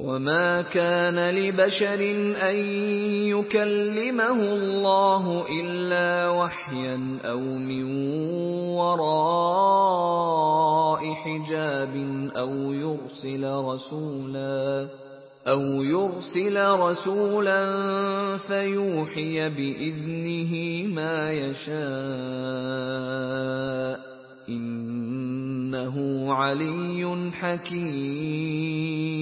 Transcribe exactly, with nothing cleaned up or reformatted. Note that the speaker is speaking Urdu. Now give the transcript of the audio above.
وَمَا كَانَ لِبَشَرٍ أَن يُكَلِّمَهُ اللَّهُ إِلَّا وَحْيًا أَوْ مِن وَرَاءِ حِجَابٍ أَوْ يُرْسِلَ رَسُولًا أَوْ يُرْسِلَ رَسُولًا فَيُوحِيَ بِإِذْنِهِ مَا يَشَاءُ ۚ إِنَّهُ عَلِيٌّ حَكِيمٌ